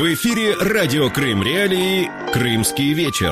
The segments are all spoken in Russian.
В эфире радио Крым Реалии «Крымский вечер».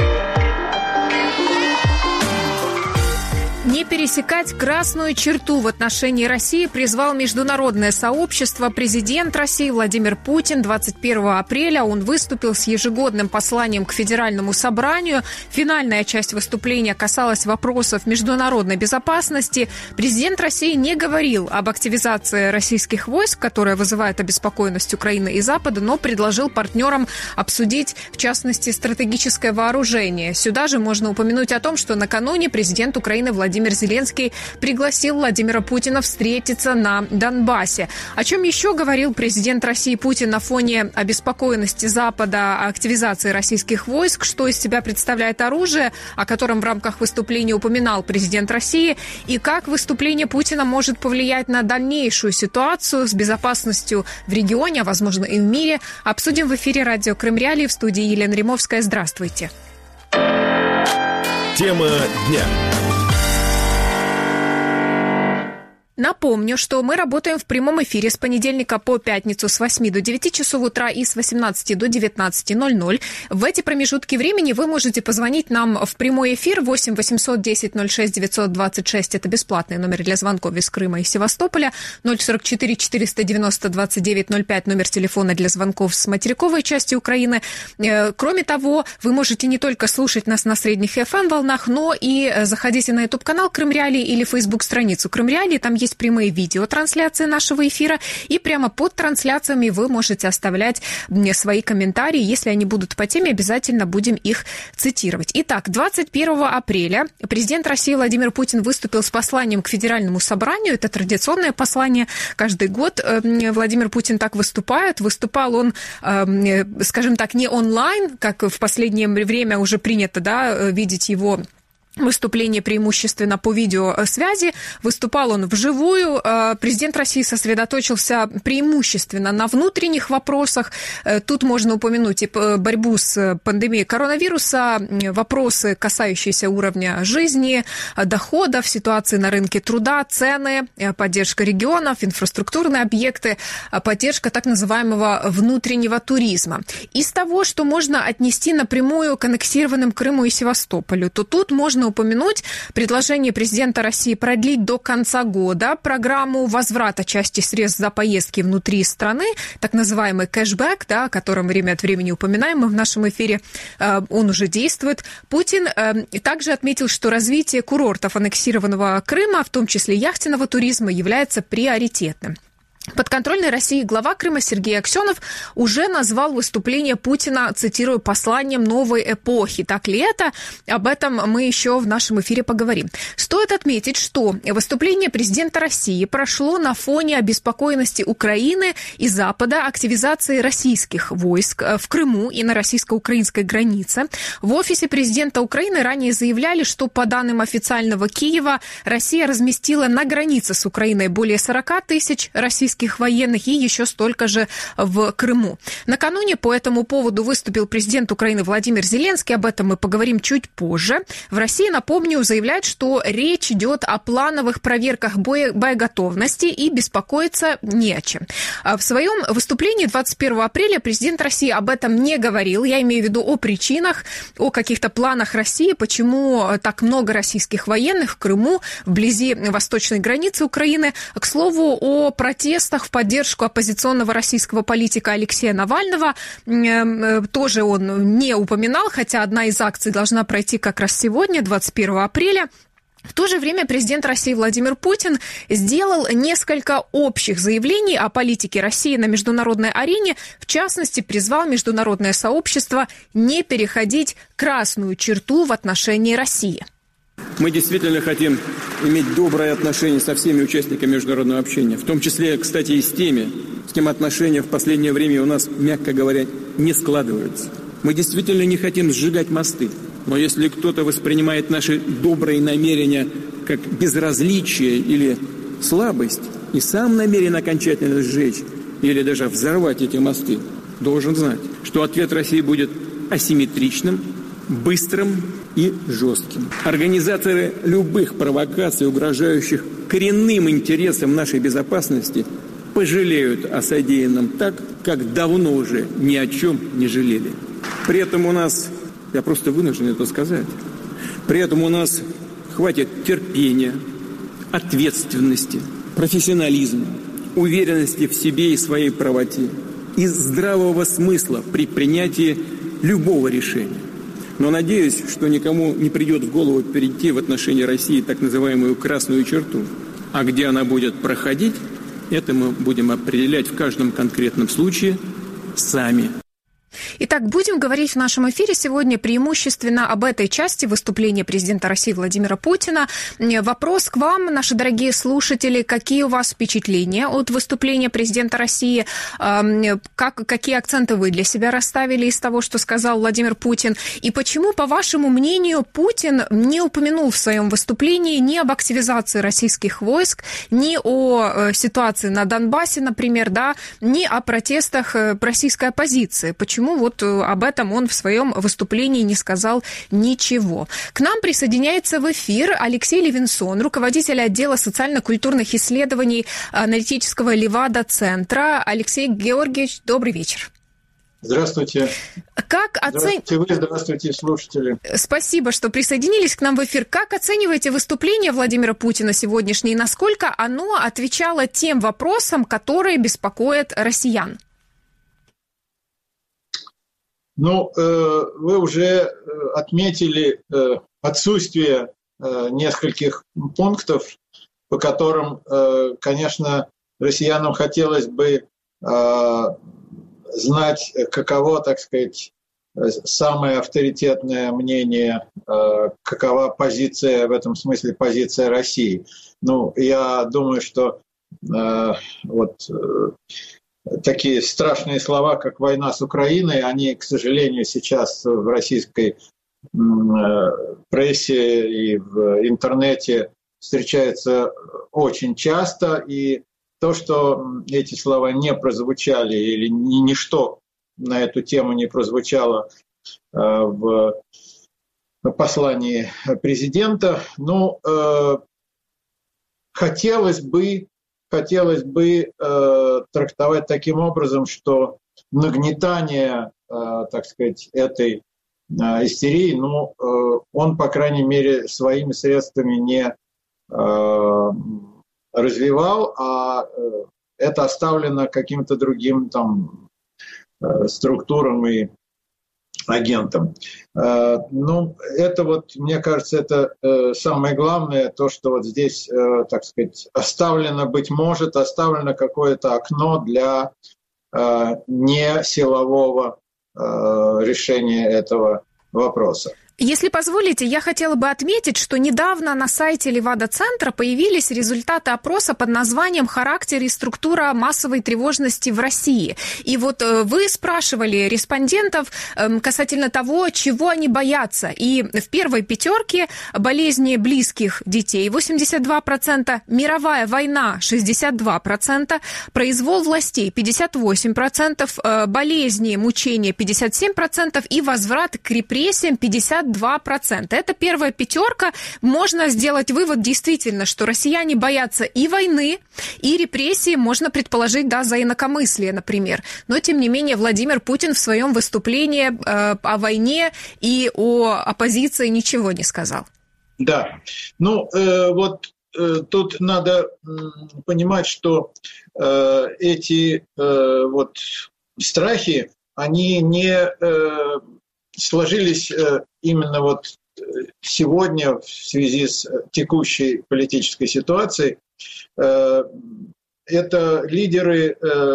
Не пересекать красную черту в отношении России призвал международное сообщество. Президент России Владимир Путин 21 апреля он выступил с ежегодным посланием к Федеральному собранию. Финальная часть выступления касалась вопросов международной безопасности. Президент России не говорил об активизации российских войск, которая вызывает обеспокоенность Украины и Запада, но предложил партнерам обсудить, в частности, стратегическое вооружение. Сюда же можно упомянуть о том, что накануне президент Украины Владимир Зеленский пригласил Владимира Путина встретиться на Донбассе. О чем еще говорил президент России Путин на фоне обеспокоенности Запада о активизации российских войск, что из себя представляет оружие, о котором в рамках выступления упоминал президент России, и как выступление Путина может повлиять на дальнейшую ситуацию с безопасностью в регионе, а возможно и в мире, обсудим в эфире радио Крым Реалии. В студии Елена Римовская. Здравствуйте. Тема дня. Напомню, что мы работаем в прямом эфире с понедельника по пятницу с 8 до 9 часов утра и с 18 до 19:00. В эти промежутки времени вы можете позвонить нам в прямой эфир 8 800 10 06 926. Это бесплатный номер для звонков из Крыма и Севастополя. 044 490 29 05 номер телефона для звонков с материковой части Украины. Кроме того, вы можете не только слушать нас на средних FM-волнах, но и заходите на YouTube-канал Крым Реалии или Facebook-страницу Крым Реалии. Там есть прямые видеотрансляции нашего эфира, и прямо под трансляциями вы можете оставлять мне свои комментарии. Если они будут по теме, обязательно будем их цитировать. Итак, 21 апреля президент России Владимир Путин выступил с посланием к Федеральному собранию. Это традиционное послание. Каждый год Владимир Путин так выступает. Выступал он, скажем так, не онлайн, как в последнее время уже принято, видеть его выступление преимущественно по видеосвязи. Выступал он вживую. Президент России сосредоточился преимущественно на внутренних вопросах. Тут можно упомянуть и борьбу с пандемией коронавируса, вопросы, касающиеся уровня жизни, доходов, ситуации на рынке труда, цены, поддержка регионов, инфраструктурные объекты, поддержка так называемого внутреннего туризма. Из того, что можно отнести напрямую к аннексированным Крыму и Севастополю, то тут можно упомянуть предложение президента России продлить до конца года программу возврата части средств за поездки внутри страны, так называемый кэшбэк, о котором время от времени упоминаем мы в нашем эфире, он уже действует. Путин также отметил, что развитие курортов аннексированного Крыма, в том числе яхтенного туризма, является приоритетным. Подконтрольный России глава Крыма Сергей Аксенов уже назвал выступление Путина, цитирую, посланием новой эпохи. Так ли это? Об этом мы еще в нашем эфире поговорим. Стоит отметить, что выступление президента России прошло на фоне обеспокоенности Украины и Запада активизации российских войск в Крыму и на российско-украинской границе. В офисе президента Украины ранее заявляли, что по данным официального Киева Россия разместила на границе с Украиной более 40 тысяч российских военных и еще столько же в Крыму. Накануне по этому поводу выступил президент Украины Владимир Зеленский. Об этом мы поговорим чуть позже. В России, напомню, заявляют, что речь идет о плановых проверках боеготовности и беспокоиться не о чем. В своем выступлении 21 апреля президент России об этом не говорил. Я имею в виду о причинах, о каких-то планах России, почему так много российских военных в Крыму, вблизи восточной границы Украины. К слову, о протестах в поддержку оппозиционного российского политика Алексея Навального тоже он не упоминал, хотя одна из акций должна пройти как раз сегодня, 21 апреля. В то же время президент России Владимир Путин сделал несколько общих заявлений о политике России на международной арене. В частности, призвал международное сообщество не переходить красную черту в отношении России. Мы действительно хотим иметь добрые отношения со всеми участниками международного общения, в том числе, кстати, и с теми, с кем отношения в последнее время у нас, мягко говоря, не складываются. Мы действительно не хотим сжигать мосты, но если кто-то воспринимает наши добрые намерения как безразличие или слабость и сам намерен окончательно сжечь или даже взорвать эти мосты, должен знать, что ответ России будет асимметричным, быстрым и жестким. Организаторы любых провокаций, угрожающих коренным интересам нашей безопасности, пожалеют о содеянном так, как давно уже ни о чем не жалели. При этом у нас, я просто вынужден это сказать, при этом у нас хватит терпения, ответственности, профессионализма, уверенности в себе и своей правоте и здравого смысла при принятии любого решения. Но надеюсь, что никому не придет в голову перейти в отношении России так называемую красную черту. А где она будет проходить, это мы будем определять в каждом конкретном случае сами. Итак, будем говорить в нашем эфире сегодня преимущественно об этой части выступления президента России Владимира Путина. Вопрос к вам, наши дорогие слушатели. Какие у вас впечатления от выступления президента России? Какие акценты вы для себя расставили из того, что сказал Владимир Путин? И почему, по вашему мнению, Путин не упомянул в своем выступлении ни об активизации российских войск, ни о ситуации на Донбассе, например, да, ни о протестах российской оппозиции? Почему вот об этом он в своем выступлении не сказал ничего? К нам присоединяется в эфир Алексей Левинсон, руководитель отдела социально-культурных исследований аналитического Левада-центра. Алексей Георгиевич, добрый вечер. Здравствуйте. Здравствуйте вы, здравствуйте, слушатели. Спасибо, что присоединились к нам в эфир. Как оцениваете выступление Владимира Путина сегодняшнее и насколько оно отвечало тем вопросам, которые беспокоят россиян? Ну, вы уже отметили отсутствие нескольких пунктов, по которым, конечно, россиянам хотелось бы знать, каково, так сказать, самое авторитетное мнение, какова позиция, в этом смысле позиция России. Ну, я думаю, что такие страшные слова, как «война с Украиной», они, к сожалению, сейчас в российской прессе и в интернете встречаются очень часто. И то, что эти слова не прозвучали или ничто на эту тему не прозвучало в послании президента, хотелось бы трактовать таким образом, что нагнетание, так сказать, этой истерии, он, по крайней мере, своими средствами не развивал, а это оставлено каким-то другим структурам и агентам. Это мне кажется, это самое главное, то, что здесь, так сказать, оставлено какое-то окно для несилового решения этого вопроса. Если позволите, я хотела бы отметить, что недавно на сайте Левада-центра появились результаты опроса под названием «Характер и структура массовой тревожности в России». И вот вы спрашивали респондентов касательно того, чего они боятся. И в первой пятерке болезни близких детей 82%, мировая война 62%, произвол властей 58%, болезни, мучения 57% и возврат к репрессиям 52%. Это первая пятерка. Можно сделать вывод действительно, что россияне боятся и войны, и репрессий, можно предположить, за инакомыслие, например. Но, тем не менее, Владимир Путин в своем выступлении о войне и о оппозиции ничего не сказал. Да. Тут надо понимать, что эти страхи, они не сложились именно сегодня в связи с текущей политической ситуацией. Это лидеры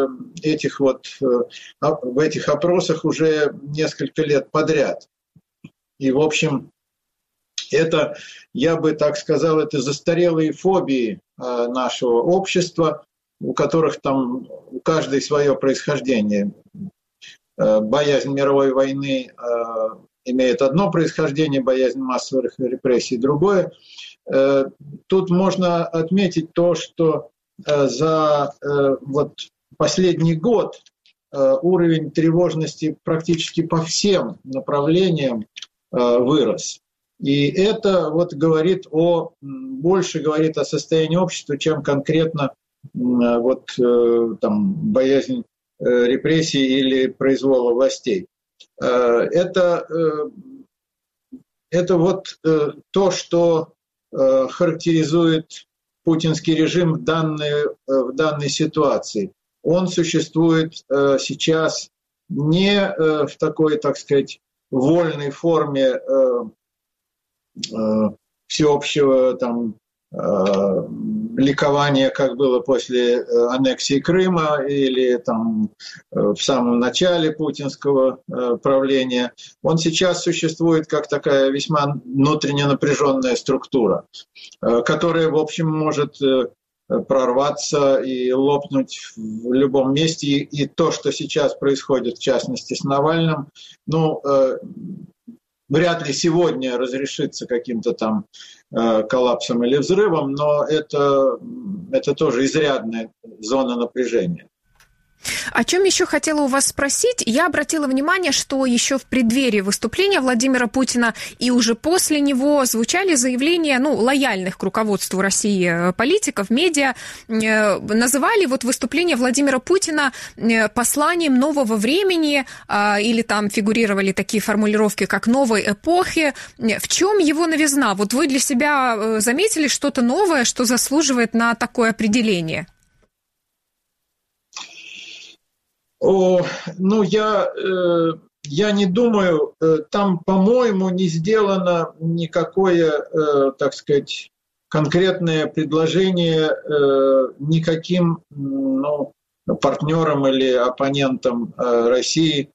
в этих опросах уже несколько лет подряд. И, в общем, это, я бы так сказал, это застарелые фобии нашего общества, у которых у каждой свое происхождение. Боязнь мировой войны имеет одно происхождение, боязнь массовых репрессий другое. Тут можно отметить то, что за последний год уровень тревожности практически по всем направлениям вырос. И это больше говорит о состоянии общества, чем конкретно боязнь репрессий или произвола властей. Это вот то, что характеризует путинский режим в данной ситуации. Он существует сейчас не в такой, так сказать, вольной форме всеобщего там ликования, как было после аннексии Крыма или там в самом начале путинского правления. Он сейчас существует как такая весьма внутренне напряженная структура, которая, в общем, может прорваться и лопнуть в любом месте. И то, что сейчас происходит, в частности, с Навальным, вряд ли сегодня разрешится каким-то там коллапсом или взрывом, но это тоже изрядная зона напряжения. О чем еще хотела у вас спросить? Я обратила внимание, что еще в преддверии выступления Владимира Путина и уже после него звучали заявления, лояльных к руководству России политиков, медиа, называли вот выступление Владимира Путина посланием нового времени, или там фигурировали такие формулировки, как новой эпохи. В чем его новизна? Вот вы для себя заметили что-то новое, что заслуживает на такое определение? Я не думаю, там, по-моему, не сделано никакое, так сказать, конкретное предложение никаким партнерам или оппонентам России,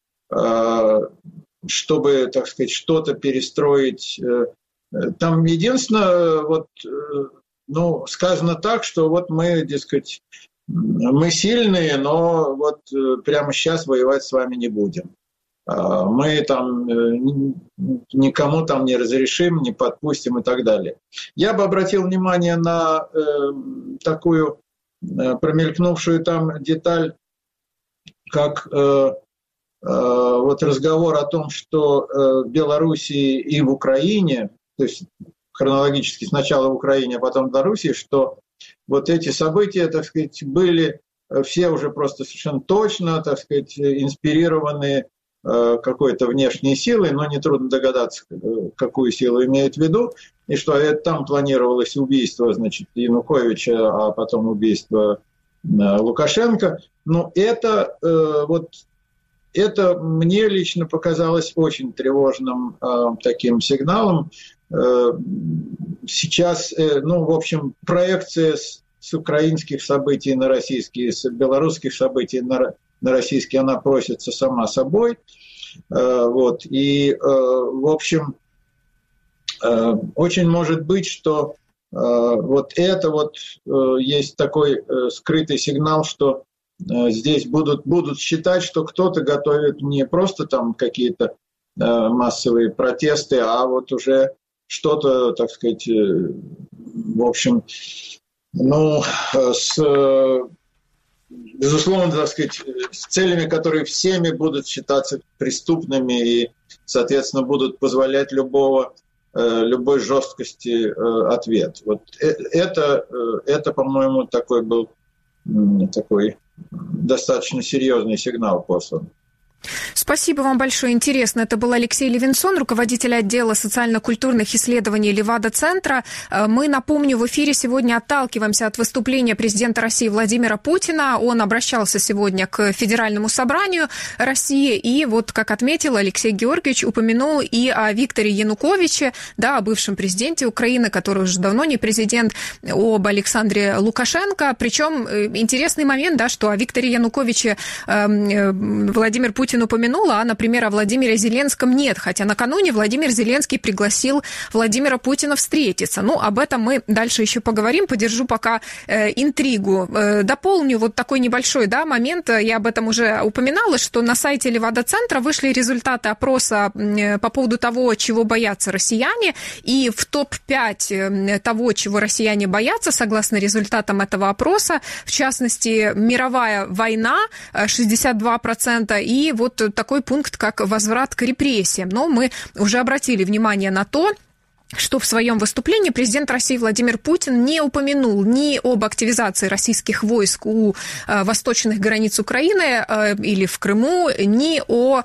чтобы, так сказать, что-то перестроить. Там единственное, сказано так, что вот мы, дескать, мы сильные, но вот прямо сейчас воевать с вами не будем. Мы там никому там не разрешим, не подпустим и так далее. Я бы обратил внимание на такую промелькнувшую там деталь, как вот разговор о том, что в Белоруссии и в Украине, то есть хронологически сначала в Украине, а потом в Белоруссии, что вот эти события, так сказать, были все уже просто совершенно точно, так сказать, инспирированы какой-то внешней силой, но нетрудно догадаться, какую силу имеет в виду, и что там планировалось убийство, значит, Януковича, а потом убийство Лукашенко. Но это мне лично показалось очень тревожным таким сигналом. Сейчас, в общем, проекция с украинских событий на российские, с белорусских событий на российские, она просится сама собой. И, в общем, очень может быть, что есть такой скрытый сигнал, что здесь будут считать, что кто-то готовит не просто там какие-то массовые протесты, а вот уже что-то, так сказать, в общем, безусловно, так сказать, с целями, которые всеми будут считаться преступными и, соответственно, будут позволять любой жесткости ответ. Вот это, по-моему, такой был такой достаточно серьезный сигнал послан. Спасибо вам большое. Интересно. Это был Алексей Левинсон, руководитель отдела социально-культурных исследований Левада-центра. Мы, напомню, в эфире сегодня отталкиваемся от выступления президента России Владимира Путина. Он обращался сегодня к Федеральному собранию России. И вот, как отметил Алексей Георгиевич, упомянул и о Викторе Януковиче, о бывшем президенте Украины, который уже давно не президент, об Александре Лукашенко. Причем интересный момент, что о Викторе Януковиче Владимир Путин упомянула, а, например, о Владимире Зеленском нет, хотя накануне Владимир Зеленский пригласил Владимира Путина встретиться. Об этом мы дальше еще поговорим, подержу пока интригу. Дополню вот такой небольшой момент, я об этом уже упоминала, что на сайте Левада-центра вышли результаты опроса по поводу того, чего боятся россияне, и в топ-5 того, чего россияне боятся, согласно результатам этого опроса, в частности, мировая война 62%, и вот такой пункт, как возврат к репрессиям. Но мы уже обратили внимание на то, что в своем выступлении президент России Владимир Путин не упомянул ни об активизации российских войск у восточных границ Украины или в Крыму, ни о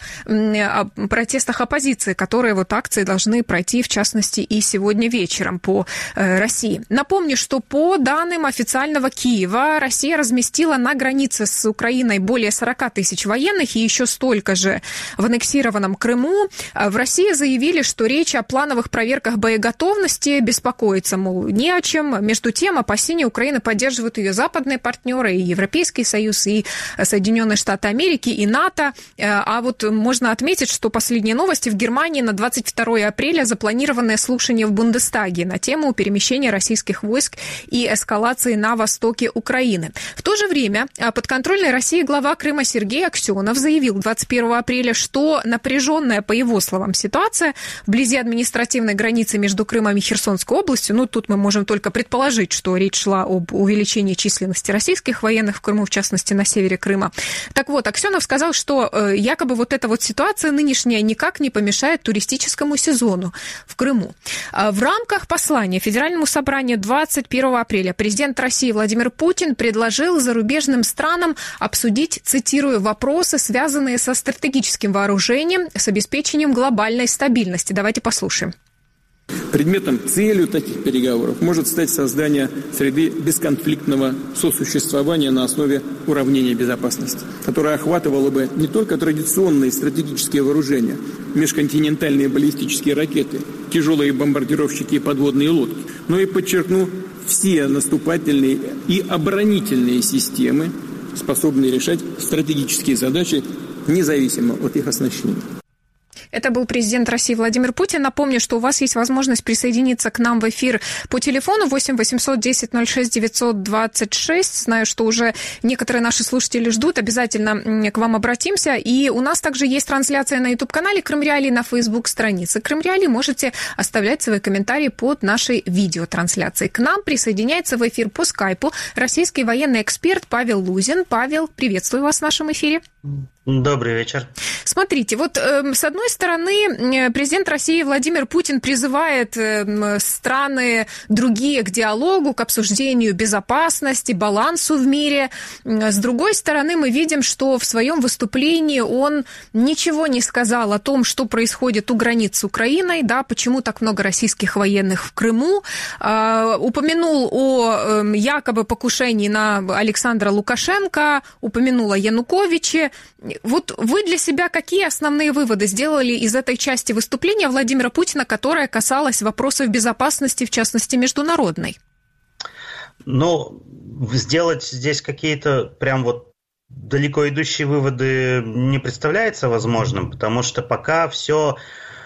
протестах оппозиции, которые вот акции должны пройти, в частности, и сегодня вечером по России. Напомню, что по данным официального Киева, Россия разместила на границе с Украиной более 40 тысяч военных и еще столько же в аннексированном Крыму. В России заявили, что речь о плановых проверках боеготовности, беспокоиться, мол, не о чем. Между тем, опасения Украины поддерживают ее западные партнеры, и Европейский Союз, и Соединенные Штаты Америки, и НАТО. А вот можно отметить, что последние новости: в Германии на 22 апреля запланированы слушания в Бундестаге на тему перемещения российских войск и эскалации на востоке Украины. В то же время подконтрольный России глава Крыма Сергей Аксенов заявил 21 апреля, что напряженная, по его словам, ситуация вблизи административной границы между Крымом и Херсонской областью, ну, тут мы можем только предположить, что речь шла об увеличении численности российских военных в Крыму, в частности, на севере Крыма. Так вот, Аксенов сказал, что якобы вот эта вот ситуация нынешняя никак не помешает туристическому сезону в Крыму. В рамках послания Федеральному собранию 21 апреля президент России Владимир Путин предложил зарубежным странам обсудить, цитирую, вопросы, связанные со стратегическим вооружением, с обеспечением глобальной стабильности. Давайте послушаем. Предметом, целью таких переговоров может стать создание среды бесконфликтного сосуществования на основе уравнения безопасности, которое охватывало бы не только традиционные стратегические вооружения, межконтинентальные баллистические ракеты, тяжелые бомбардировщики и подводные лодки, но и, подчеркну, все наступательные и оборонительные системы, способные решать стратегические задачи независимо от их оснащения. Это был президент России Владимир Путин. Напомню, что у вас есть возможность присоединиться к нам в эфир по телефону 8 800 10 06 926. Знаю, что уже некоторые наши слушатели ждут. Обязательно к вам обратимся. И у нас также есть трансляция на YouTube-канале Крым Реалии, на Facebook-странице Крым Реалии. Можете оставлять свои комментарии под нашей видеотрансляцией. К нам присоединяется в эфир по скайпу российский военный эксперт Павел Лузин. Павел, приветствую вас в нашем эфире. Добрый вечер. Смотрите, вот с одной стороны, президент России Владимир Путин призывает страны другие к диалогу, к обсуждению безопасности, балансу в мире. С другой стороны, мы видим, что в своем выступлении он ничего не сказал о том, что происходит у границ с Украиной, да, почему так много российских военных в Крыму. Упомянул о якобы покушении на Александра Лукашенко, упомянул о Януковиче. Вот вы для себя какие основные выводы сделали из этой части выступления Владимира Путина, которая касалась вопросов безопасности, в частности, международной? Ну, сделать здесь какие-то прям вот далеко идущие выводы не представляется возможным, потому что пока все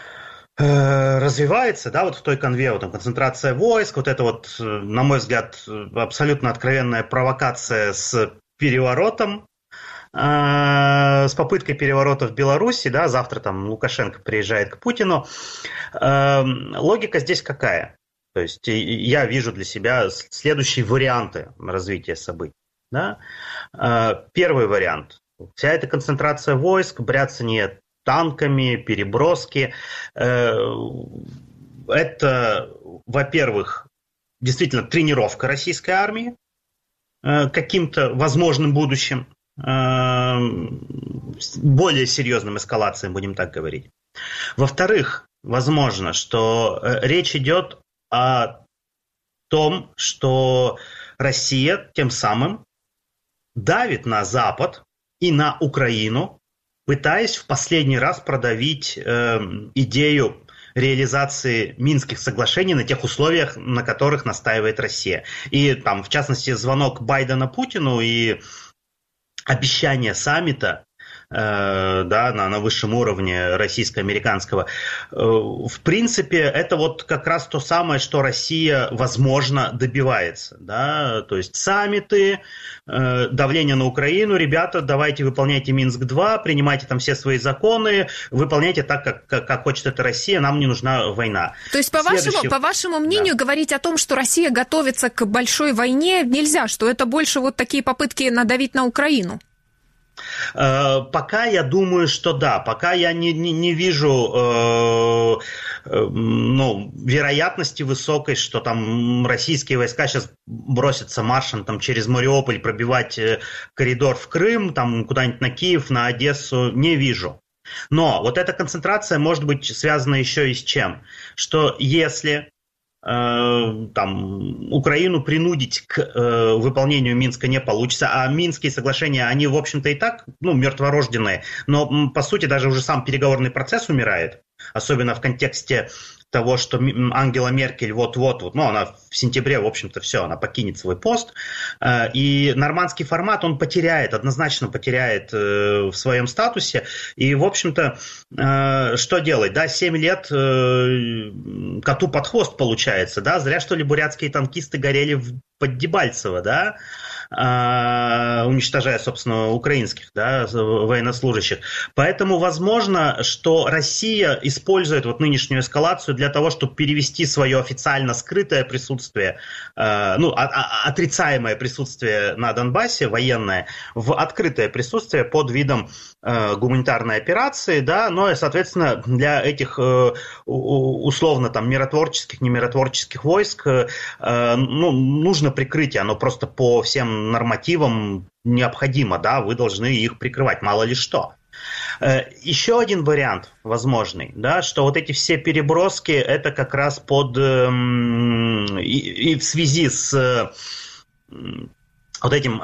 развивается, да, вот в той конве, вот, там, концентрация войск, вот это вот, на мой взгляд, абсолютно откровенная провокация с переворотом, с попыткой переворота в Беларуси, да, завтра там Лукашенко приезжает к Путину. Логика здесь какая? То есть я вижу для себя следующие варианты развития событий. Да? Первый вариант. Вся эта концентрация войск, бряцание танками, переброски. Это, во-первых, действительно тренировка российской армии каким-то возможным будущим, более серьезным эскалациям, будем так говорить. Во-вторых, возможно, что речь идет о том, что Россия тем самым давит на Запад и на Украину, пытаясь в последний раз продавить идею реализации Минских соглашений на тех условиях, на которых настаивает Россия. И там, в частности, звонок Байдена Путину и обещание саммита, да, на высшем уровне российско-американского, в принципе, это вот как раз то самое, что Россия, возможно, добивается. Да? То есть саммиты, давление на Украину, ребята, давайте выполняйте Минск-2, принимайте там все свои законы, выполняйте так, как хочет эта Россия, нам не нужна война. То есть, по вашему мнению, да, говорить о том, что Россия готовится к большой войне, нельзя, что это больше вот такие попытки надавить на Украину? Пока я думаю, что да. Пока я не вижу вероятности высокой, что там российские войска сейчас бросятся маршем там, через Мариуполь пробивать коридор в Крым, там куда-нибудь на Киев, на Одессу. Не вижу. Но вот эта концентрация может быть связана еще и с чем? Что если Украину принудить к выполнению Минска не получится, а Минские соглашения, они, в общем-то, и так мертворожденные, но, по сути, даже уже сам переговорный процесс умирает, особенно в контексте того, что Ангела Меркель вот-вот, она в сентябре, в общем-то, все, она покинет свой пост, и нормандский формат он однозначно потеряет в своем статусе, и, в общем-то, что делать, 7 лет коту под хвост получается, зря, что ли, бурятские танкисты горели под Дебальцево, уничтожая, собственно, украинских военнослужащих. Поэтому возможно, что Россия использует нынешнюю эскалацию для того, чтобы перевести свое официально скрытое присутствие, отрицаемое присутствие на Донбассе, военное, в открытое присутствие под видом гуманитарной операции, но и, соответственно, для этих условно миротворческих, немиротворческих войск нужно прикрытие, оно просто по всем нормативам необходимо, вы должны их прикрывать, мало ли что. Еще один вариант возможный, что вот эти все переброски, это как раз под и в связи с вот этим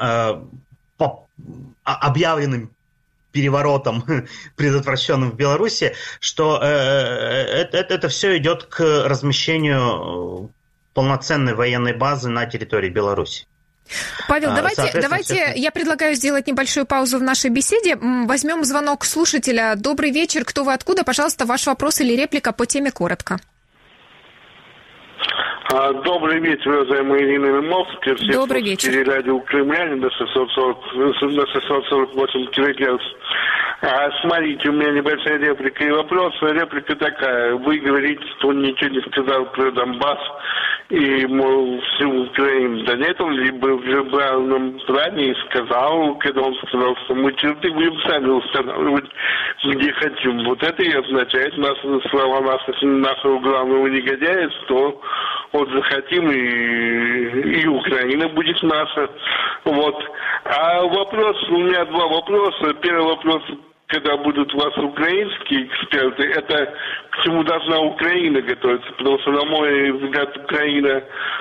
объявленным переворотом, предотвращенным в Беларуси, что это все идет к размещению полноценной военной базы на территории Беларуси. Павел, давайте я предлагаю сделать небольшую паузу в нашей беседе. Возьмем звонок слушателя. Добрый вечер. Кто вы, откуда? Пожалуйста, ваш вопрос или реплика по теме коротко. Добрый вечер, уважаемая Ирина Лимовская. Добрый вечер. Радио Кремлянин на 648 килогерц. Смотрите, у меня небольшая реплика и вопрос. Реплика такая. Вы говорите, что он ничего не сказал про Донбасс и, мол, всю Украину. Да нет, он либо в liberальном плане сказал, когда он сказал, что мы черты будем сами устанавливать, где хотим. Вот это и означает слова нашего главного негодяя, что вот захотим, и Украина будет наша. Вот. А вопрос, у меня два вопроса. Первый вопрос, когда будут у вас украинские эксперты, это к чему должна Украина готовиться, потому что, на мой взгляд, Украина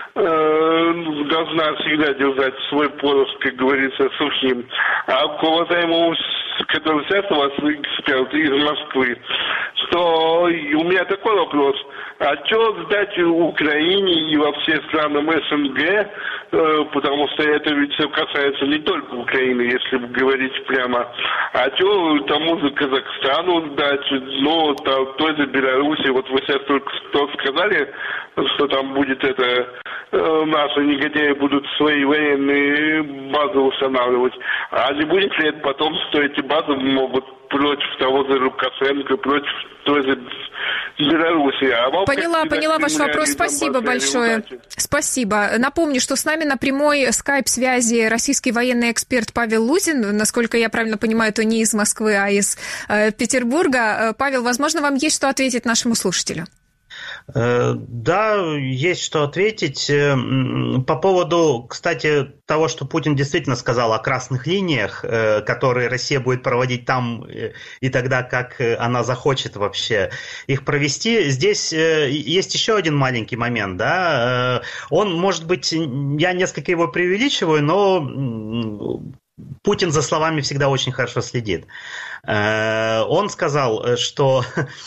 должна всегда держать свой порох, как говорится, сухим. А к уважаемому, который сейчас у вас эксперт из Москвы, то у меня такой вопрос. А что ждать Украине и вообще странам СНГ, потому что это ведь все касается не только Украины, если говорить прямо, а что тому же Казахстану ждать, той же Беларуси, вот вы сейчас только что сказали, что там будет наши негодяи будут свои военные базы устанавливать, а не будет ли это потом, что эти базы могут против того же Лукашенко, против той же Беларуси. Поняла ваш вопрос. Спасибо большое. Спасибо. Напомню, что с нами на прямой скайп-связи российский военный эксперт Павел Лузин. Насколько я правильно понимаю, то не из Москвы, а из Петербурга. Павел, возможно, вам есть что ответить нашему слушателю? Да, есть что ответить. По поводу, кстати, того, что Путин действительно сказал о красных линиях, которые Россия будет проводить там и тогда, как она захочет вообще их провести. Здесь есть еще один маленький момент. Да? Он, может быть, я несколько его преувеличиваю, но Путин за словами всегда очень хорошо следит. Он сказал, что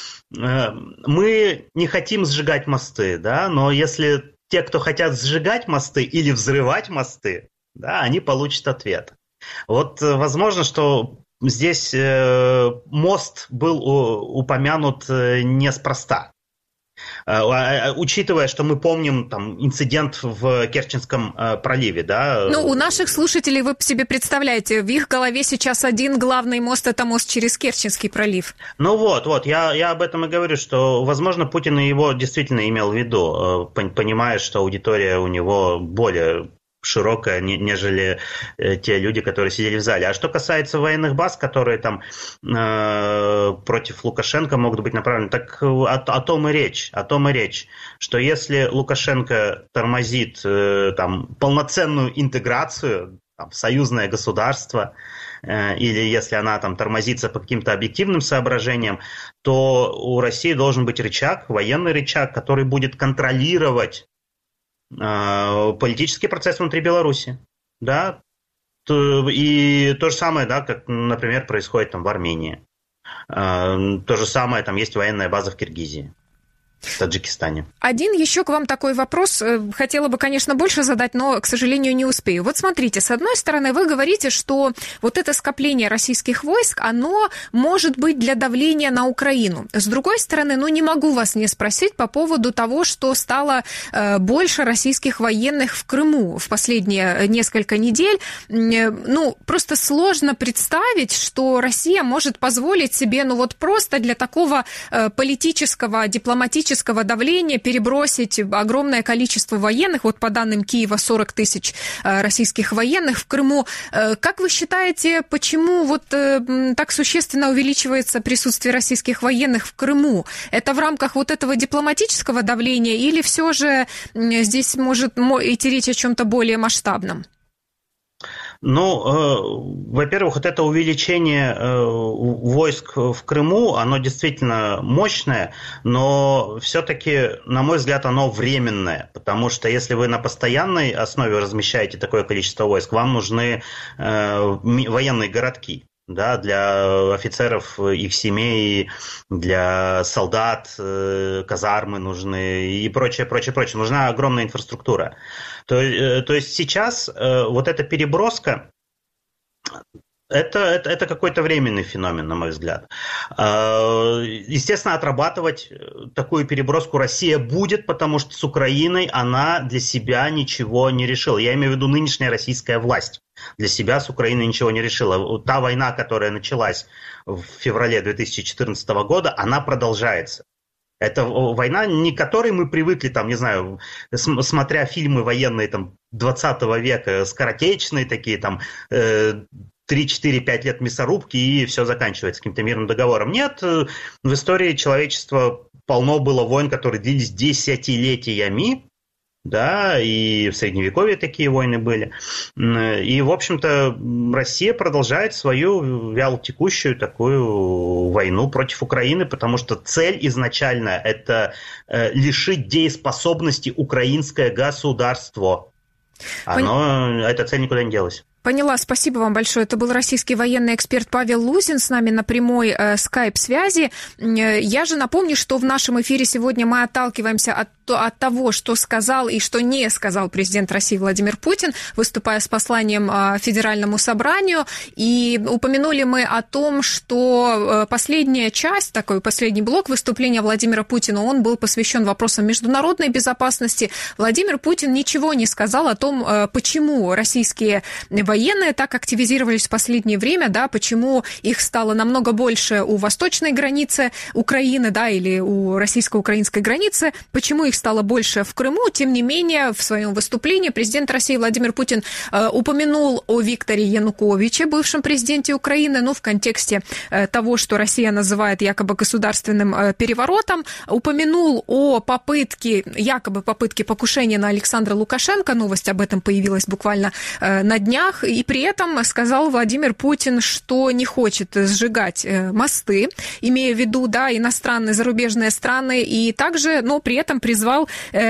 мы не хотим сжигать мосты, да, но если те, кто хотят сжигать мосты или взрывать мосты, да, они получат ответ. Вот возможно, что здесь мост был упомянут неспроста. Учитывая, что мы помним инцидент в Керченском проливе, да? У наших слушателей, вы себе представляете, в их голове сейчас один главный мост – это мост через Керченский пролив. Я об этом и говорю, что, возможно, Путин его действительно имел в виду, понимая, что аудитория у него более широкая, нежели те люди, которые сидели в зале. А что касается военных баз, которые там против Лукашенко могут быть направлены, так о том и речь, что если Лукашенко тормозит там полноценную интеграцию там, в союзное государство, или если она там тормозится по каким-то объективным соображениям, то у России должен быть рычаг, военный рычаг, который будет контролировать политический процесс внутри Беларуси, да, и то же самое, да, как, например, происходит там в Армении, то же самое, там есть военная база в Киргизии, в Таджикистане. Один еще к вам такой вопрос. Хотела бы, конечно, больше задать, но, к сожалению, не успею. Вот смотрите, с одной стороны, вы говорите, что вот это скопление российских войск, оно может быть для давления на Украину. С другой стороны, не могу вас не спросить по поводу того, что стало больше российских военных в Крыму в последние несколько недель. Просто сложно представить, что Россия может позволить себе, просто для такого политического, дипломатического давления перебросить огромное количество военных, вот по данным Киева 40 тысяч российских военных в Крыму. Как вы считаете, почему так существенно увеличивается присутствие российских военных в Крыму? Это в рамках этого дипломатического давления или все же здесь может идти речь о чем-то более масштабном? Во-первых, это увеличение войск в Крыму, оно действительно мощное, но все-таки, на мой взгляд, оно временное, потому что если вы на постоянной основе размещаете такое количество войск, вам нужны военные городки. Да, для офицеров, их семей, для солдат, казармы нужны и прочее. Нужна огромная инфраструктура. То есть сейчас вот эта переброска, это какой-то временный феномен, на мой взгляд. Естественно, отрабатывать такую переброску Россия будет, потому что с Украиной она для себя ничего не решила. Я имею в виду нынешняя российская власть. Для себя с Украиной ничего не решила. Та война, которая началась в феврале 2014 года, она продолжается. Это война, не к которой мы привыкли, смотря фильмы военные 20 века, скоротечные такие, 3-4-5 лет мясорубки, и все заканчивается каким-то мирным договором. Нет, в истории человечества полно было войн, которые длились десятилетиями, да, и в Средневековье такие войны были. И, в общем-то, Россия продолжает свою вялотекущую такую войну против Украины, потому что цель изначально – это лишить дееспособности украинское государство. Эта цель никуда не делась. Поняла, спасибо вам большое. Это был российский военный эксперт Павел Лузин с нами на прямой скайп-связи. Я же напомню, что в нашем эфире сегодня мы отталкиваемся от того, что сказал и что не сказал президент России Владимир Путин, выступая с посланием Федеральному собранию. И упомянули мы о том, что последняя часть, последний блок выступления Владимира Путина, он был посвящен вопросам международной безопасности. Владимир Путин ничего не сказал о том, почему российские военные так активизировались в последнее время, да, почему их стало намного больше у восточной границы Украины, да, или у российско-украинской границы, почему их стало больше в Крыму. Тем не менее, в своем выступлении президент России Владимир Путин упомянул о Викторе Януковиче, бывшем президенте Украины, в контексте того, что Россия называет якобы государственным переворотом, упомянул о якобы попытке покушения на Александра Лукашенко, новость об этом появилась буквально на днях, и при этом сказал Владимир Путин, что не хочет сжигать мосты, имея в виду, да, иностранные, зарубежные страны, и также, но при этом призвал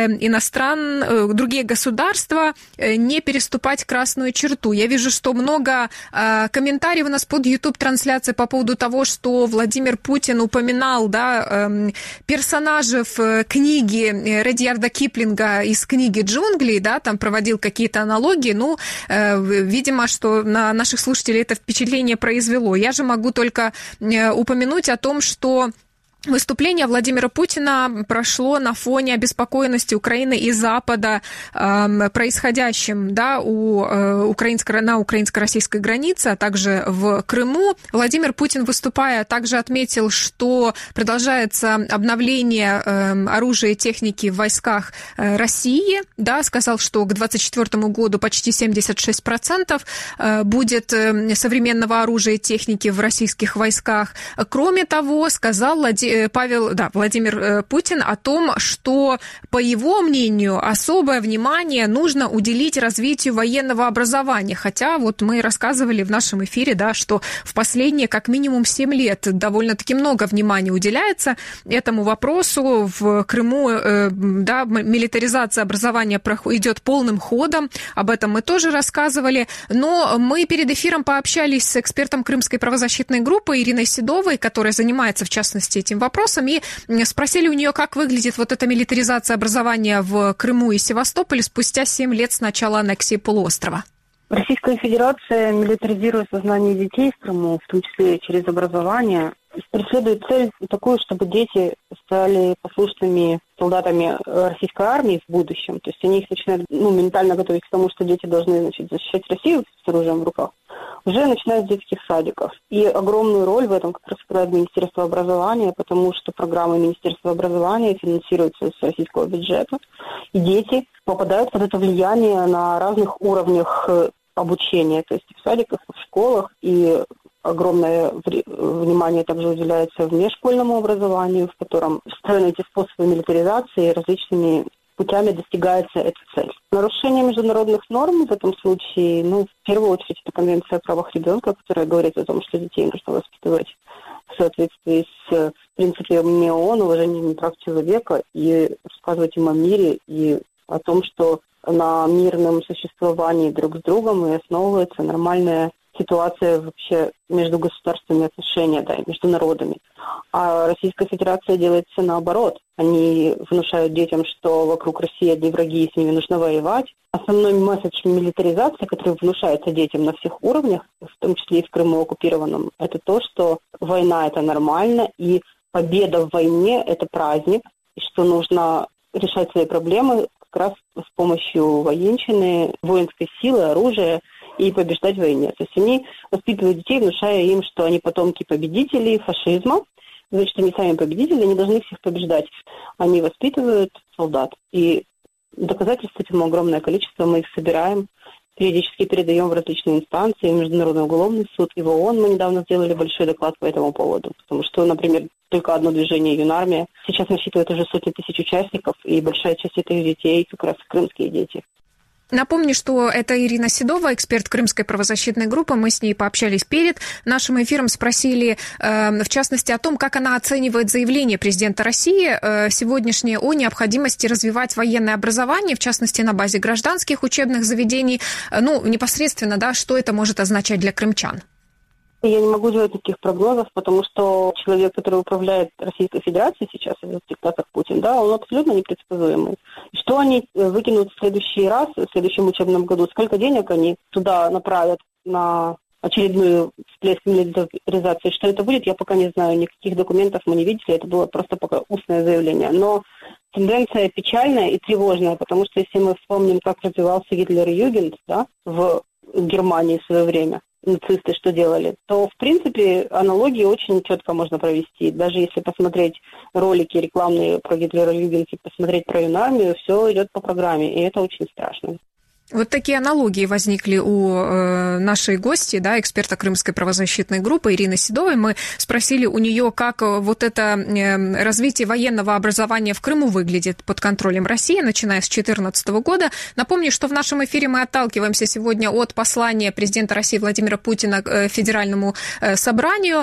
другие государства не переступать красную черту. Я вижу, что много комментариев у нас под YouTube-трансляцией по поводу того, что Владимир Путин упоминал, да, персонажей книги Редьярда Киплинга из книги «Джунгли», да, там проводил какие-то аналогии, видимо, что на наших слушателей это впечатление произвело. Я же могу только упомянуть о том, что Выступление Владимира Путина прошло на фоне обеспокоенности Украины и Запада происходящим, да, на украинско-российской границе, а также в Крыму. Владимир Путин, выступая, также отметил, что продолжается обновление оружия и техники в войсках России. Да, сказал, что к 2024 году почти 76% будет современного оружия и техники в российских войсках. Кроме того, сказал Владимир Путин о том, что, по его мнению, особое внимание нужно уделить развитию военного образования. Хотя вот мы рассказывали в нашем эфире, да, что в последние как минимум 7 лет довольно-таки много внимания уделяется этому вопросу. В Крыму милитаризация образования идет полным ходом. Об этом мы тоже рассказывали. Но мы перед эфиром пообщались с экспертом Крымской правозащитной группы Ириной Седовой, которая занимается, в частности, этим вопросом, и спросили у нее, как выглядит вот эта милитаризация образования в Крыму и Севастополе спустя 7 лет с начала аннексии полуострова. Российская Федерация милитаризирует сознание детей в Крыму, в том числе через образование, преследует цель такую, чтобы дети стали послушными солдатами российской армии в будущем. То есть они их начинают ментально готовить к тому, что дети должны защищать Россию с оружием в руках, уже начиная с детских садиков. И огромную роль в этом как раз играет Министерство образования, потому что программы Министерства образования финансируются из российского бюджета, и дети попадают под это влияние на разных уровнях обучения, то есть в садиках, в школах, и огромное внимание также уделяется внешкольному образованию, в котором встроены эти способы милитаризации, различными путями достигается эта цель. Нарушение международных норм в этом случае, в первую очередь, это Конвенция о правах ребенка, которая говорит о том, что детей нужно воспитывать в соответствии с принципами ООН, уважением прав человека, и рассказывать им о мире и о том, что на мирном существовании друг с другом и основывается нормальная ситуация вообще между государственными отношениями, да, и между народами. А Российская Федерация делает все наоборот. Они внушают детям, что вокруг России одни враги, и с ними нужно воевать. Основной месседж милитаризации, который внушается детям на всех уровнях, в том числе и в Крыму оккупированном, это то, что война – это нормально, и победа в войне – это праздник, и что нужно решать свои проблемы как раз с помощью военщины, воинской силы, оружия, и побеждать в войне. То есть они воспитывают детей, внушая им, что они потомки победителей фашизма, значит, они сами победители, они должны всех побеждать. Они воспитывают солдат. И доказательств этому огромное количество, мы их собираем, периодически передаем в различные инстанции, в Международный уголовный суд, и в ООН мы недавно сделали большой доклад по этому поводу. Потому что, например, только одно движение «Юнармия» сейчас насчитывает уже сотни тысяч участников, и большая часть этих детей как раз крымские дети. Напомню, что это Ирина Седова, эксперт Крымской правозащитной группы. Мы с ней пообщались перед нашим эфиром, спросили, в частности, о том, как она оценивает заявление президента России сегодняшнее о необходимости развивать военное образование, в частности, на базе гражданских учебных заведений. Непосредственно, да, что это может означать для крымчан? Я не могу делать таких прогнозов, потому что человек, который управляет Российской Федерацией сейчас, этот диктатор Путин, да, он абсолютно непредсказуемый. И что они выкинут в следующий раз, в следующем учебном году, сколько денег они туда направят на очередную всплеск милитаризации, что это будет, я пока не знаю, никаких документов мы не видели, это было просто пока устное заявление. Но тенденция печальная и тревожная, потому что если мы вспомним, как развивался Гитлер-Югенд, да, в Германии в свое время, нацисты что делали, то, в принципе, аналогии очень четко можно провести. Даже если посмотреть ролики рекламные про Гитлера-Югенд и посмотреть про Юнармию, все идет по программе, и это очень страшно. Вот такие аналогии возникли у нашей гости, да, эксперта Крымской правозащитной группы Ирины Седовой. Мы спросили у нее, как вот это развитие военного образования в Крыму выглядит под контролем России, начиная с 2014 года. Напомню, что в нашем эфире мы отталкиваемся сегодня от послания президента России Владимира Путина к Федеральному собранию.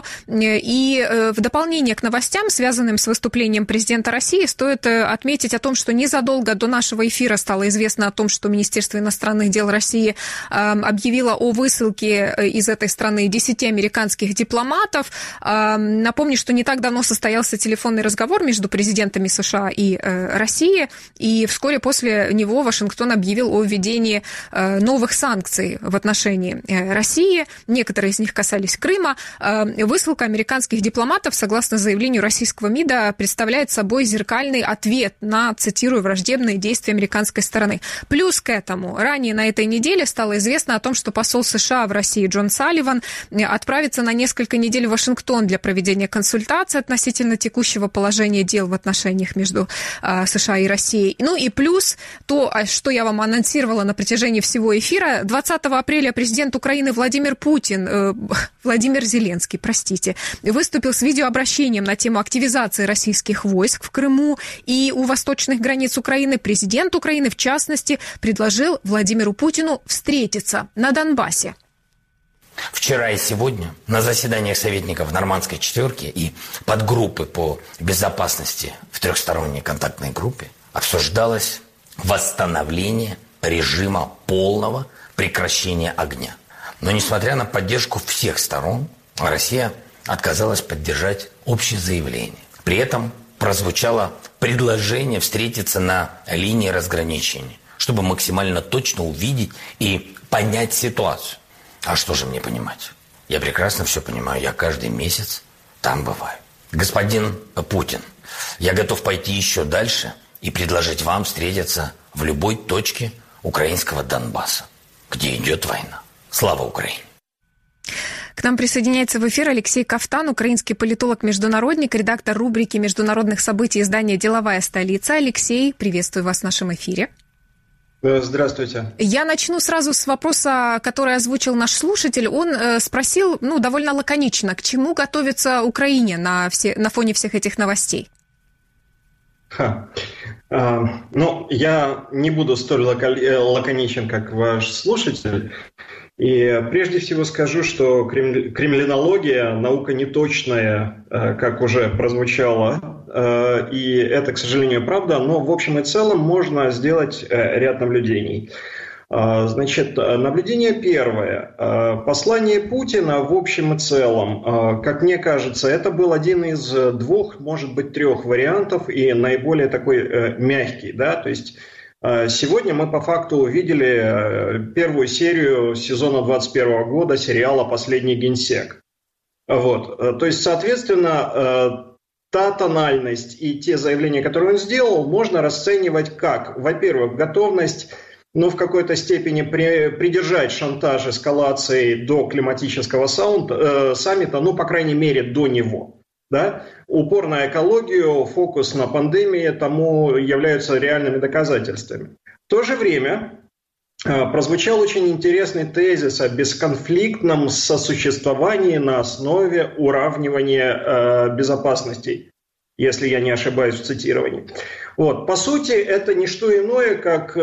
И в дополнение к новостям, связанным с выступлением президента России, стоит отметить о том, что незадолго до нашего эфира стало известно о том, что Министерство иностранных иностранных дел России объявила о высылке из этой страны 10 американских дипломатов. Напомню, что не так давно состоялся телефонный разговор между президентами США и России, и вскоре после него Вашингтон объявил о введении новых санкций в отношении России. Некоторые из них касались Крыма. Высылка американских дипломатов, согласно заявлению российского МИДа, представляет собой зеркальный ответ на, цитирую, враждебные действия американской стороны. Плюс к этому, ранее на этой неделе стало известно о том, что посол США в России Джон Салливан отправится на несколько недель в Вашингтон для проведения консультаций относительно текущего положения дел в отношениях между США и Россией. Ну и плюс то, что я вам анонсировала на протяжении всего эфира, 20 апреля президент Украины Владимир Зеленский, выступил с видеообращением на тему активизации российских войск в Крыму и у восточных границ Украины. Президент Украины, в частности, предложил Владимиру Путину встретиться на Донбассе. Вчера и сегодня на заседаниях советников Нормандской четверки и подгруппы по безопасности в трехсторонней контактной группе обсуждалось восстановление режима полного прекращения огня. Но несмотря на поддержку всех сторон, Россия отказалась поддержать общее заявление. При этом прозвучало предложение встретиться на линии разграничения, чтобы максимально точно увидеть и понять ситуацию. А что же мне понимать? Я прекрасно все понимаю, я каждый месяц там бываю. Господин Путин, я готов пойти еще дальше и предложить вам встретиться в любой точке украинского Донбасса, где идет война. Слава Украине! К нам присоединяется в эфир Алексей Ковтан, украинский политолог-международник, редактор рубрики международных событий издания «Деловая столица». Алексей, приветствую вас в нашем эфире. Здравствуйте. Я начну сразу с вопроса, который озвучил наш слушатель. Он спросил, довольно лаконично, к чему готовится Украине на фоне всех этих новостей? Я не буду столь лаконичен, как ваш слушатель. И прежде всего скажу, что кремлинология – наука неточная, как уже прозвучало, и это, к сожалению, правда, но в общем и целом можно сделать ряд наблюдений. Значит, наблюдение первое. Послание Путина в общем и целом, как мне кажется, это был один из двух, может быть, трех вариантов и наиболее такой мягкий, да, то есть сегодня мы по факту увидели первую серию сезона 2021 года сериала «Последний генсек». Вот. То есть, соответственно, та тональность и те заявления, которые он сделал, можно расценивать как, во-первых, готовность, в какой-то степени придержать шантаж эскалации до климатического саммита, по крайней мере, до него. Да? Упор на экологию, фокус на пандемии тому являются реальными доказательствами. В то же время прозвучал очень интересный тезис о бесконфликтном сосуществовании на основе уравнивания безопасностей, если я не ошибаюсь в цитировании. Вот. По сути, это не что иное, как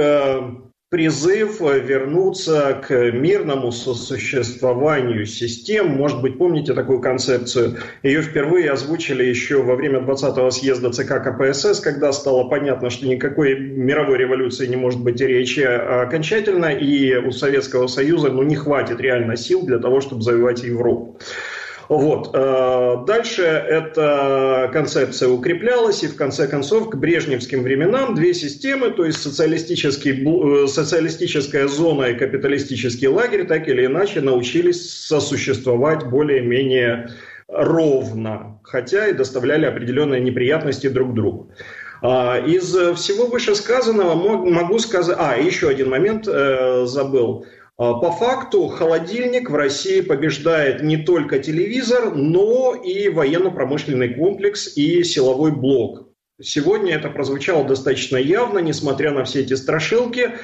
призыв вернуться к мирному сосуществованию систем. Может быть, помните такую концепцию? Ее впервые озвучили еще во время 20-го съезда ЦК КПСС, когда стало понятно, что никакой мировой революции не может быть и речи окончательно, и у Советского Союза не хватит реально сил для того, чтобы завоевать Европу. Вот. Дальше эта концепция укреплялась, и в конце концов к брежневским временам две системы, то есть социалистическая зона и капиталистический лагерь, так или иначе научились сосуществовать более-менее ровно, хотя и доставляли определенные неприятности друг другу. Из всего вышесказанного могу сказать... еще один момент забыл. По факту холодильник в России побеждает не только телевизор, но и военно-промышленный комплекс и силовой блок. Сегодня это прозвучало достаточно явно, несмотря на все эти страшилки.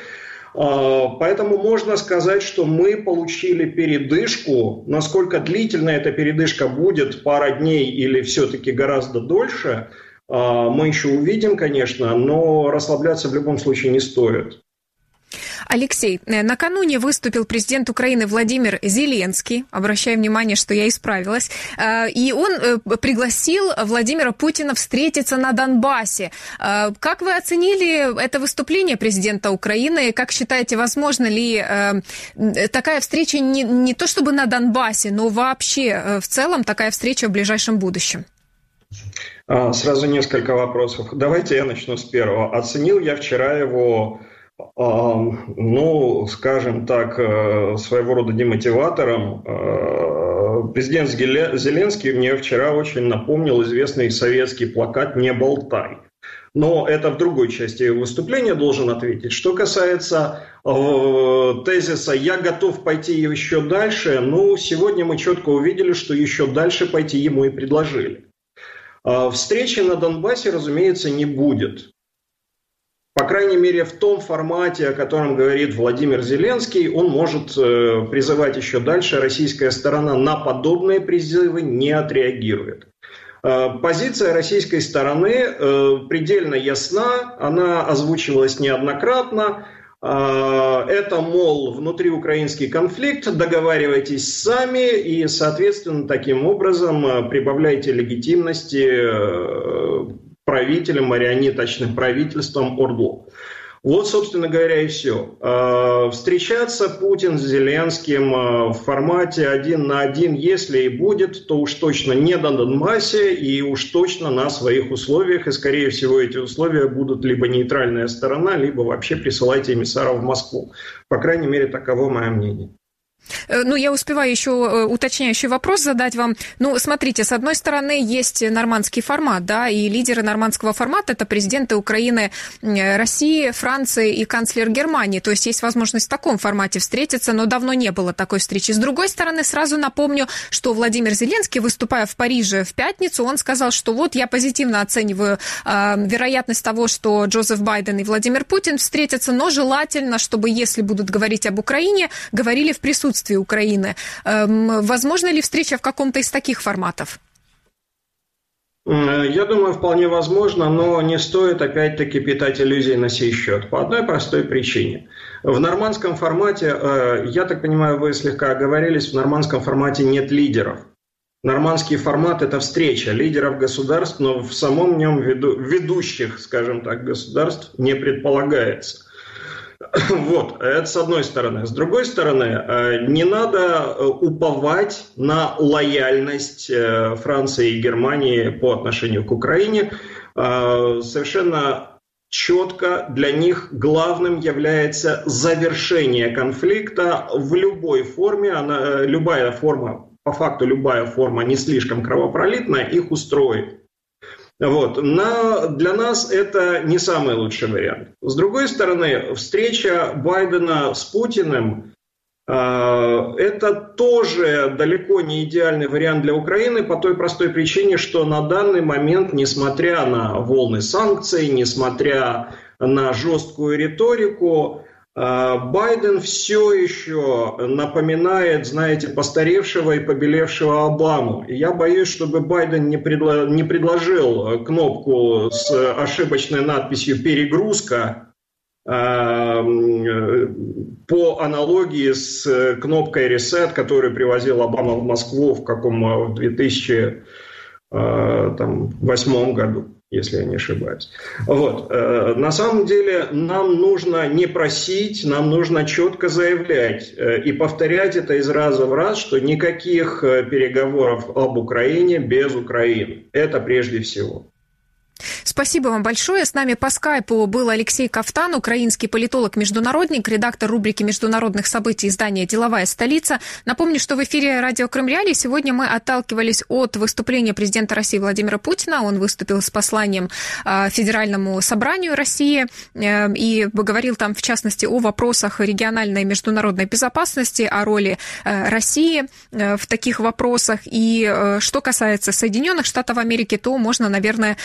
Поэтому можно сказать, что мы получили передышку. Насколько длительная эта передышка будет, пара дней или все-таки гораздо дольше, мы еще увидим, конечно, но расслабляться в любом случае не стоит. Алексей, накануне выступил президент Украины Владимир Зеленский, обращаю внимание, что я исправилась, и он пригласил Владимира Путина встретиться на Донбассе. Как вы оценили это выступление президента Украины? Как считаете, возможно ли такая встреча не то чтобы на Донбассе, но вообще в целом такая встреча в ближайшем будущем? Сразу несколько вопросов. Давайте я начну с первого. Оценил я вчера его, скажем так, своего рода демотиватором. Президент Зеленский мне вчера очень напомнил известный советский плакат «Не болтай». Но это в другой части выступления должен ответить. Что касается тезиса «я готов пойти еще дальше», сегодня мы четко увидели, что еще дальше пойти ему и предложили. Встречи на Донбассе, разумеется, не будет. По крайней мере, в том формате, о котором говорит Владимир Зеленский, он может призывать еще дальше. Российская сторона на подобные призывы не отреагирует. Позиция российской стороны предельно ясна, она озвучивалась неоднократно. Это, мол, внутриукраинский конфликт, договаривайтесь сами и, соответственно, таким образом прибавляйте легитимности правителям, марионеточным правительствам ОРДЛО. Вот, собственно говоря, и все. Встречаться Путин с Зеленским в формате 1 на 1, если и будет, то уж точно не на Донбассе и уж точно на своих условиях. И, скорее всего, эти условия будут либо нейтральная сторона, либо вообще присылайте эмиссаров в Москву. По крайней мере, таково мое мнение. Я успеваю еще уточняющий вопрос задать вам. Смотрите, с одной стороны, есть нормандский формат, да, и лидеры нормандского формата – это президенты Украины, России, Франции и канцлер Германии. То есть есть возможность в таком формате встретиться, но давно не было такой встречи. С другой стороны, сразу напомню, что Владимир Зеленский, выступая в Париже в пятницу, он сказал, что вот я позитивно оцениваю вероятность того, что Джозеф Байден и Владимир Путин встретятся, но желательно, чтобы, если будут говорить об Украине, говорили в присутствии Украины. Возможно ли встреча в каком-то из таких форматов? Я думаю, вполне возможно, но не стоит опять-таки питать иллюзий на сей счет. По одной простой причине. В нормандском формате, я так понимаю, вы слегка оговорились, в нормандском формате нет лидеров. Нормандский формат – это встреча лидеров государств, но в самом нем ведущих, скажем так, государств не предполагается. Вот, это с одной стороны. С другой стороны, не надо уповать на лояльность Франции и Германии по отношению к Украине. Совершенно четко для них главным является завершение конфликта в любой форме. Любая форма, по факту любая форма не слишком кровопролитная, их устроит. Вот. Для нас это не самый лучший вариант. С другой стороны, встреча Байдена с Путиным это тоже далеко не идеальный вариант для Украины по той простой причине, что на данный момент, несмотря на волны санкций, несмотря на жесткую риторику, Байден все еще напоминает, знаете, постаревшего и побелевшего Обаму. И я боюсь, чтобы Байден не предложил кнопку с ошибочной надписью «Перегрузка» по аналогии с кнопкой «Reset», которую привозил Обама в Москву в 2008 году. Если я не ошибаюсь. Вот. На самом деле нам нужно не просить, нам нужно четко заявлять и повторять это из раза в раз, что никаких переговоров об Украине без Украины. Это прежде всего. Спасибо вам большое. С нами по скайпу был Алексей Ковтан, украинский политолог-международник, редактор рубрики международных событий издания «Деловая столица». Напомню, что в эфире радио Крым Реалии сегодня мы отталкивались от выступления президента России Владимира Путина. Он выступил с посланием Федеральному собранию России и говорил там, в частности, о вопросах региональной и международной безопасности, о роли России в таких вопросах. И что касается Соединенных Штатов Америки, то можно, наверное, напомнить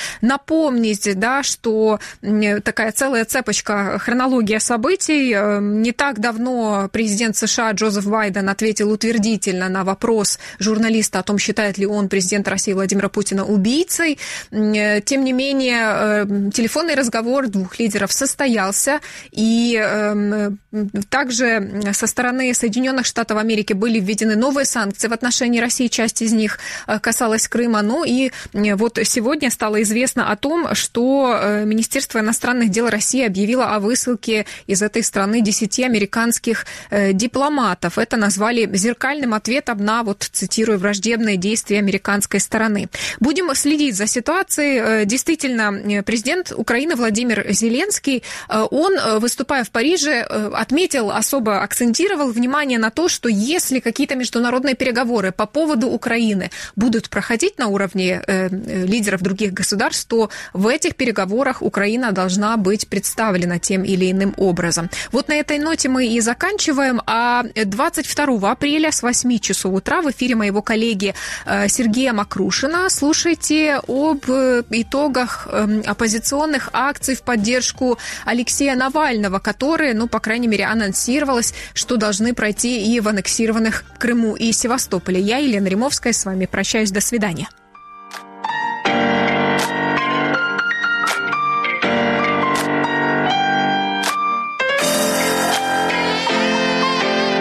напомнить, да, что такая целая цепочка, хронология событий. Не так давно президент США Джозеф Байден ответил утвердительно на вопрос журналиста о том, считает ли он президента России Владимира Путина убийцей. Тем не менее, телефонный разговор двух лидеров состоялся, и также со стороны Соединенных Штатов Америки были введены новые санкции в отношении России, часть из них касалась Крыма. Ну и вот сегодня стало известно о том, что Министерство иностранных дел России объявило о высылке из этой страны 10 американских дипломатов. Это назвали зеркальным ответом на, вот цитирую, враждебные действия американской стороны. Будем следить за ситуацией. Действительно, президент Украины Владимир Зеленский, он, выступая в Париже, отметил, особо акцентировал внимание на то, что если какие-то международные переговоры по поводу Украины будут проходить на уровне лидеров других государств, то в этих переговорах Украина должна быть представлена тем или иным образом. Вот на этой ноте мы и заканчиваем. А 22 апреля с 8 часов утра в эфире моего коллеги Сергея Макрушина слушайте об итогах оппозиционных акций в поддержку Алексея Навального, которые, ну, по крайней мере, анонсировалось, что должны пройти и в аннексированных Крыму и Севастополе. Я, Елена Римовская, с вами прощаюсь. До свидания.